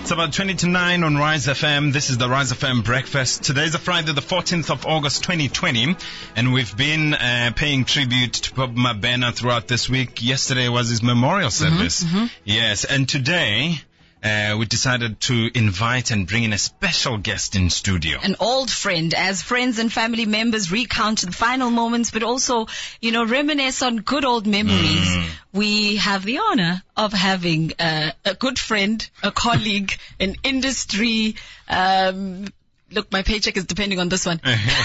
It's about 20 to 9 on Rise FM. This is the Rise FM Breakfast. Today is a Friday, the 14th of August, 2020. And we've been paying tribute to Bob Mabena throughout this week. Yesterday was his memorial service. Yes, and today we decided to invite and bring in a special guest in studio. An old friend, as friends and family members recount the final moments, but also, reminisce on good old memories. We have the honor of having a good friend, a colleague, an industry, look, my paycheck is depending on this one.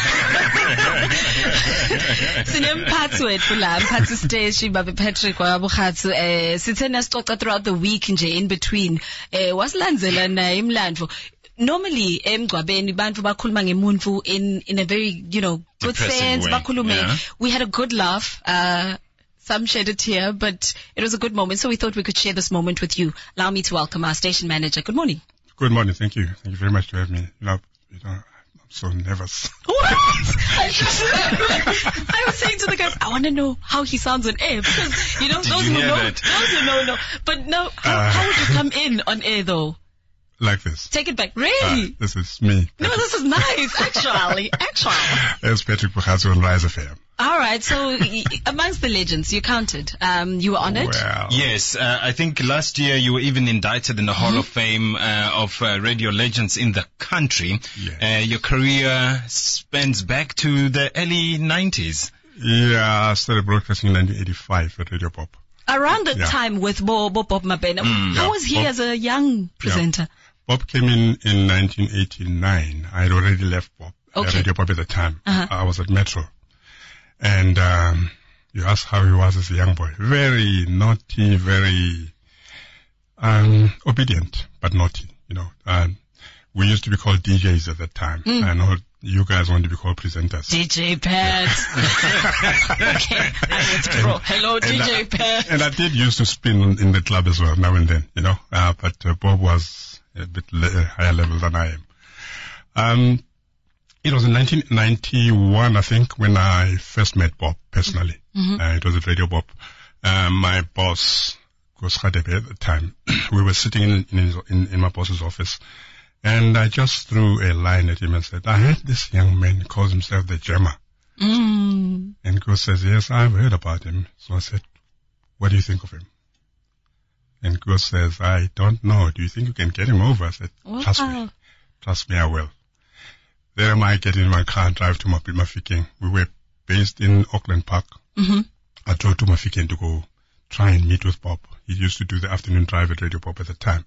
Sinemphatsi wethu la, Mphatsi Steshi, Babe Patrick wabuhatsu, sithena sixoxa throughout the week nje in between. Wasilandzela naye imlandvo. Normally emgcwabeni bantu bakhuluma ngemuntu in a very, good Depressing sense, way. bakhulume. Yeah. We had a good laugh. Some shed a tear, but it was a good moment, so we thought we could share this moment with you. Allow me to welcome our station manager. Good morning. Good morning. Thank you. Thank you very much to have me. I'm so nervous. What? I was saying to the guys, I want to know how he sounds on air because, those you who hear know, that? those who know. But no, how would you come in on air though? Like this. Take it back. Really? This is me. No, this is nice, actually. It's Patrick Bukhatsu on Rise FM. All right. So amongst the legends, you counted. You were honored. Well, Yes, I think last year you were even indicted in the Hall of Fame of radio legends in the country. Yes. Your career spans back to the early 90s. yeah, I started broadcasting in 1985 at Radio Pop. Around the Yeah. time with Bob Mabena, how was he Bob- as a young presenter? Bob came in 1989. I had already left Pop, Okay. Radio Pop at the time. I was at Metro. And you asked how he was as a young boy. Very naughty, very obedient, but naughty, we used to be called DJs at that time. I know you guys want to be called presenters. DJ Pat. Okay, I withdraw. Hello, DJ Pat. And I did used to spin in the club as well now and then, but Bob was a bit higher level than I am. It was in 1991, I think, when I first met Bob personally. It was at Radio Bob. My boss, Gus Khadebe at the time, we were sitting in my boss's office, and I just threw a line at him and said, I heard this young man, he calls himself the Gemma. And Gus says, yes, I've heard about him. So I said, what do you think of him? And Gus says, I don't know. Do you think you can get him over? I said, trust me, I will. There am I getting in my car and drive to Mafikeng. We were based in Auckland Park. I drove to Mafikeng to go try and meet with Bob. He used to do the afternoon drive at Radio Pop at the time,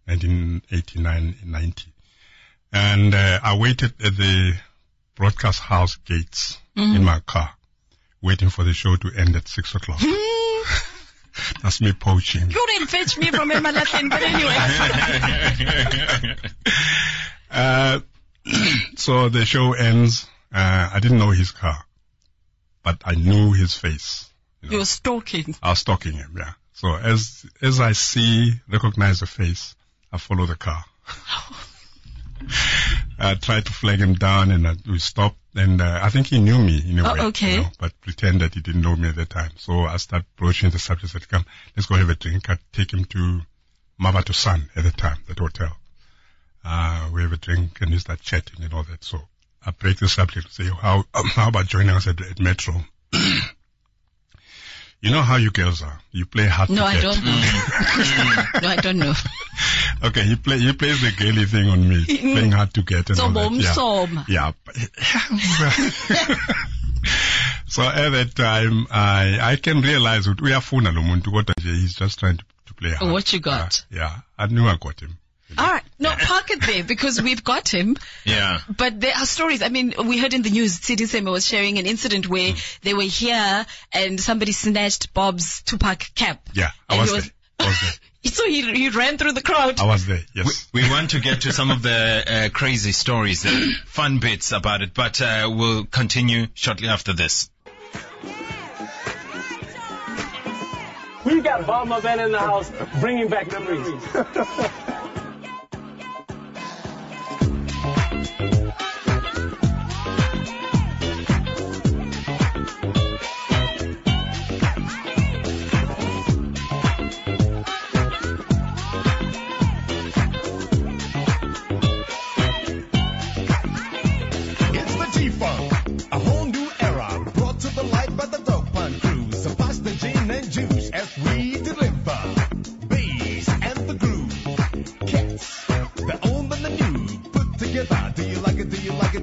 1989-90. And I waited at the broadcast house gates in my car, waiting for the show to end at 6 o'clock. That's me poaching. You didn't fetch me from Emalahleni, but anyway. So the show ends. I didn't know his car, but I knew his face. You were stalking. I was stalking him, yeah. So as I recognize the face, I follow the car. I tried to flag him down and we stopped, and I think he knew me in a way. Okay. But pretended he didn't know me at the time. So I started broaching the subject. I said, come, let's go have a drink. I take him to Mavatu Sun at the time, that hotel. We have a drink and we start chatting and all that. So I break the subject and say, how about joining us at Metro? You know how you girls are. You play hard to get. No, I don't know. No, I don't know. Okay, he plays the girly thing on me, playing hard to get and all that. Yeah. So at that time, I can realize that we are funa no muntu kodwa nje he's just trying to play hard. What you got? Yeah, I knew I got him. All right. No, park it there because we've got him. Yeah. But there are stories. I mean, we heard in the news, CD Sema was sharing an incident where they were here and somebody snatched Bob's Tupac cap. Yeah, I was there. So he ran through the crowd. I was there, yes. We want to get to some of the crazy stories, the fun bits about it, but we'll continue shortly after this. We got Bob Mabena in the house, bringing back memories.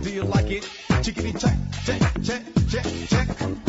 Do you like it? Chickity check, check, check, check, check.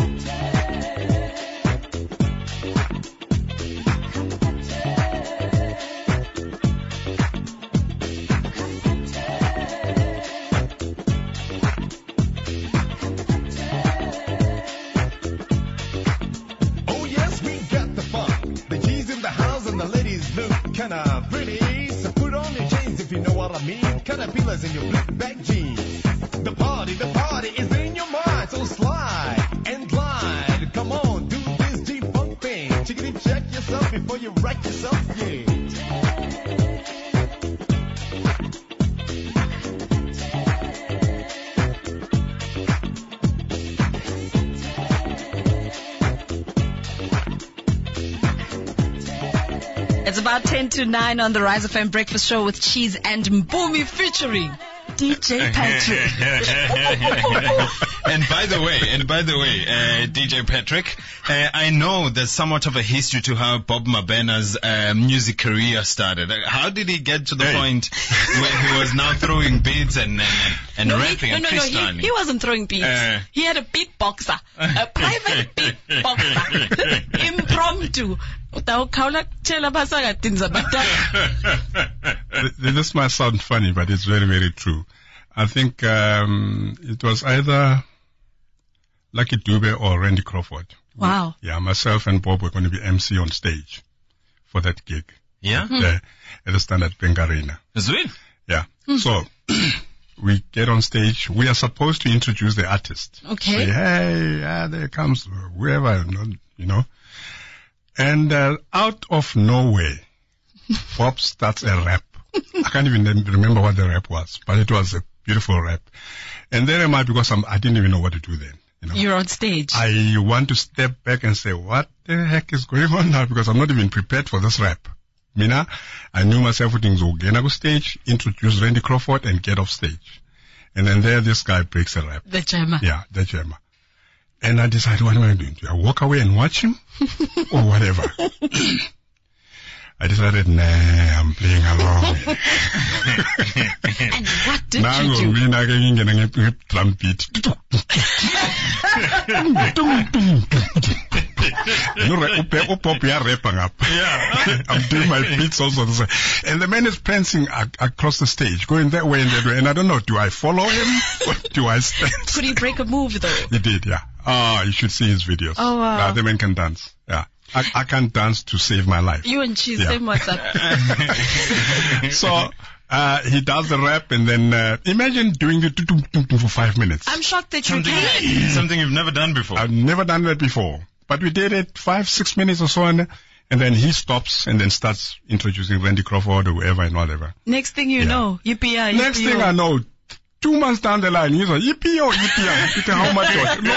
Oh yes, we got the funk. The G's in the house and the ladies look kinda pretty. So put on your chains if you know what I mean. Caterpillars in your black bag jeans. The party is in your mind. So slide and glide. Come on, do this G-funk thing. Chickity check yourself before you wreck yourself, yeah. It's about 10 to 9 on the Rise FM Breakfast Show with Cheese and Mpumi featuring DJ Patrick. And by the way, DJ Patrick, I know there's somewhat of a history to how Bob Mabena's music career started. How did he get to the point where he was now throwing beats and rapping and freestyling? He wasn't throwing beats. He had a beatboxer, a private beatboxer, impromptu. This might sound funny, but it's very, very true. I think it was either Lucky Dube or Randy Crawford. Wow. Yeah, myself and Bob were going to be MC on stage for that gig. Yeah? At the Standard Bank Arena. Sweet. Yeah. So we get on stage. We are supposed to introduce the artist. Okay. Say, hey, there comes whoever, you know. And out of nowhere, Bob starts a rap. I can't even remember what the rap was, but it was a beautiful rap. And there am I, because I didn't even know what to do then. You know? You're on stage. I want to step back and say, what the heck is going on now? Because I'm not even prepared for this rap. Mina, I knew myself with things. Get on stage, introduce Randy Crawford, and get off stage. And then there, this guy breaks a rap. The jammer. Yeah, the jammer. And I decided, what am I doing? Do I walk away and watch him? Or whatever? I decided, nah, I'm playing along. And what did you do? Now, trumpet. I'm doing my beats also. And the man is prancing across the stage, going that way and that way. And I don't know, do I follow him or do I stand? Could he break a move though? He did, yeah. Oh, you should see his videos. Oh, wow. The man can dance. Yeah. I can't dance to save my life. You and Cheese, same WhatsApp. So, he does the rap and then, imagine doing the for 5 minutes. I'm shocked that you can. Something you've never done before. I've never done that before. But we did it 5-6 minutes or so, and then he stops and then starts introducing Randy Crawford or whoever and whatever. Next thing you know, yippee. Next thing I know, 2 months down the line, he's like, yippee. How much?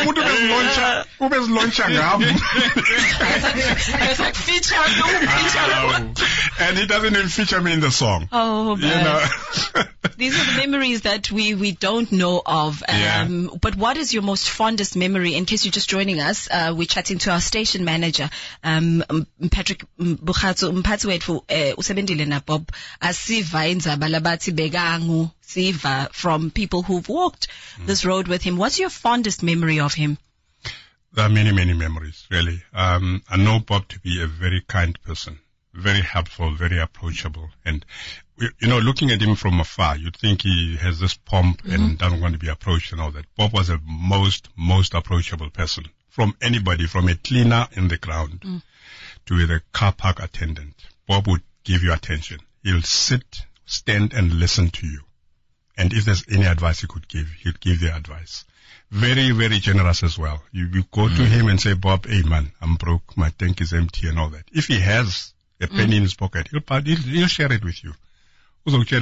It's like feature. And he doesn't even feature me in the song. Oh, man. You know? These are the memories that we don't know of. But what is your most fondest memory? In case you're just joining us, we're chatting to our station manager, Patrick Bukhatso, mphathi wethu usebenzile na Bob asiva indzaba labathi bekangu siva from people who've walked this road with him. What's your fondest memory of him? There are many, many memories, really. I know Bob to be a very kind person, very helpful, very approachable. And, you know, looking at him from afar, you'd think he has this pomp and doesn't want to be approached and all that. Bob was a most approachable person. From anybody, from a cleaner in the ground to the car park attendant. Bob would give you attention. He'll sit, stand and listen to you. And if there's any advice he could give, he'd give the advice. Very, very generous as well. You go to him and say, Bob, hey man, I'm broke, my tank is empty and all that. If he has a penny in his pocket, he'll share it with you. Until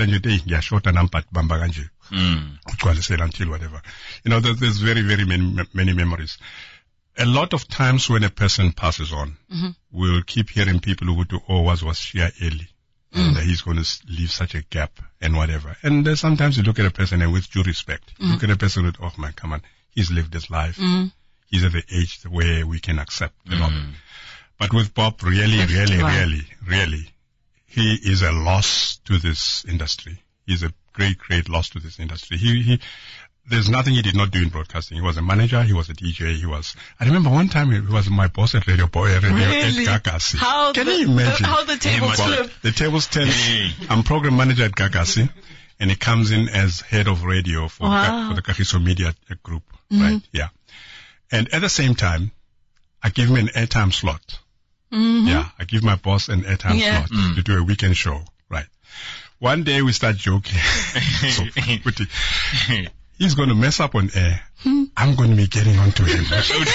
whatever. You know, there's very, very many memories. A lot of times when a person passes on, we'll keep hearing people who would do, was Shia Eli. And he's going to leave such a gap and whatever. And sometimes you look at a person and with due respect, you look at a person with, oh man, come on, he's lived his life. He's at the age where we can accept the problem. But with Bob, really, he is a loss to this industry. He's a great, great loss to this industry. there's nothing he did not do in broadcasting. He was a manager, he was a DJ, I remember one time he was my boss at Radio Boy, Really? at Gagasi. Can you imagine? How the tables flip? The tables turn. I'm program manager at Gagasi, and he comes in as head of radio for the Kagiso Media Group, right? Yeah. And at the same time, I give him an airtime slot. Mm-hmm. Yeah, I give my boss an airtime slot to do a weekend show, right? One day we start joking. So, he's going to mess up on air. I'm going to be getting onto him.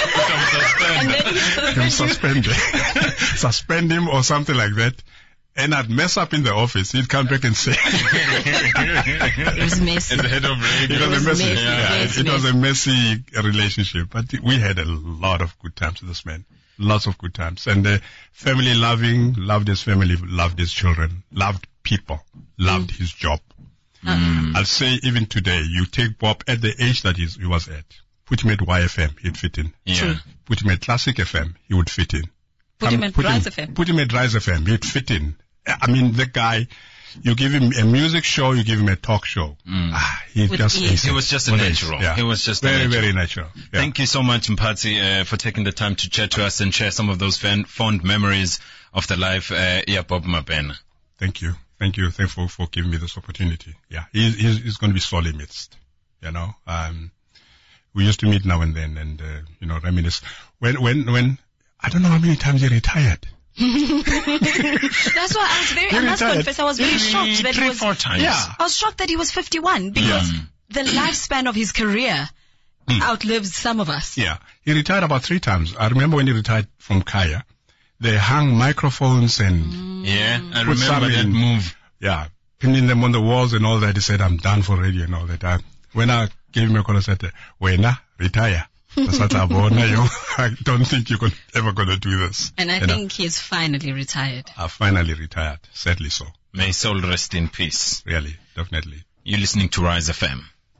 Suspend him or something like that. And I'd mess up in the office. He'd come back and say, it was messy. As the head of radio. It was a messy relationship. But we had a lot of good times with this man. Lots of good times. And family loving, loved his family, loved his children, loved people, loved his job. I'll say even today, you take Bob at the age that he was at, put him at YFM, he'd fit in. Yeah. Put him at Classic FM, he would fit in. Put him at Rise FM. Put him at Rise FM, he'd fit in. I mean, the guy, you give him a music show, you give him a talk show. He was just a natural. Yeah. He was just very natural. Yeah. Thank you so much, Mpatsi, for taking the time to chat to us and share some of those fond memories of the life, Bob Mabena. Thank you. Thank you. Thanks for giving me this opportunity. Yeah. He's going to be sorely missed. You know, we used to meet now and then and, reminisce. When, I don't know how many times he retired. That's why I must confess, I was very shocked that he was, 3-4 times. Yeah. I was shocked that he was 51 because the lifespan of his career outlives some of us. Yeah. He retired about 3 times. I remember when he retired from Kaya, they hung microphones and I remember that move. Yeah. Pinning them on the walls and all that. He said, I'm done for radio and all that. When I gave him a call, I said, Wena, retire. I don't think you're ever going to do this. And I think he's finally retired. Finally retired. Sadly so. May his soul rest in peace. Really, definitely. You're listening to Rise FM.